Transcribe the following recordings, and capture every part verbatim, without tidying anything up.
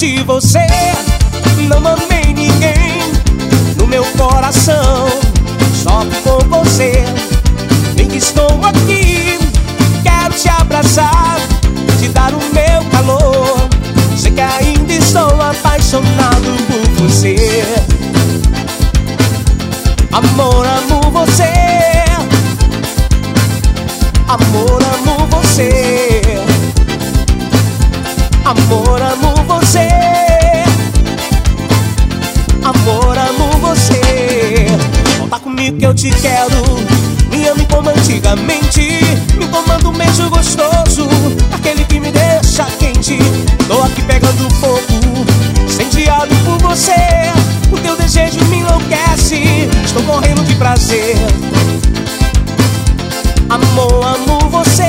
de você, não amei ninguém no meu coração, só com você. Bem que estou aqui, quero te abraçar, te dar o meu calor. Sei que ainda estou apaixonado por você. Amor, amo você. Amor, amo você. Amor, amo você. Amor, amo você. Volta comigo que eu te quero. Me ame como antigamente. Me comanda um beijo gostoso, aquele que me deixa quente. Tô aqui pegando fogo, incendiado por você. O teu desejo me enlouquece, estou morrendo de prazer. Amor, amo você.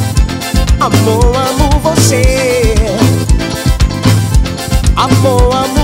Amor, amo você. Amor, amo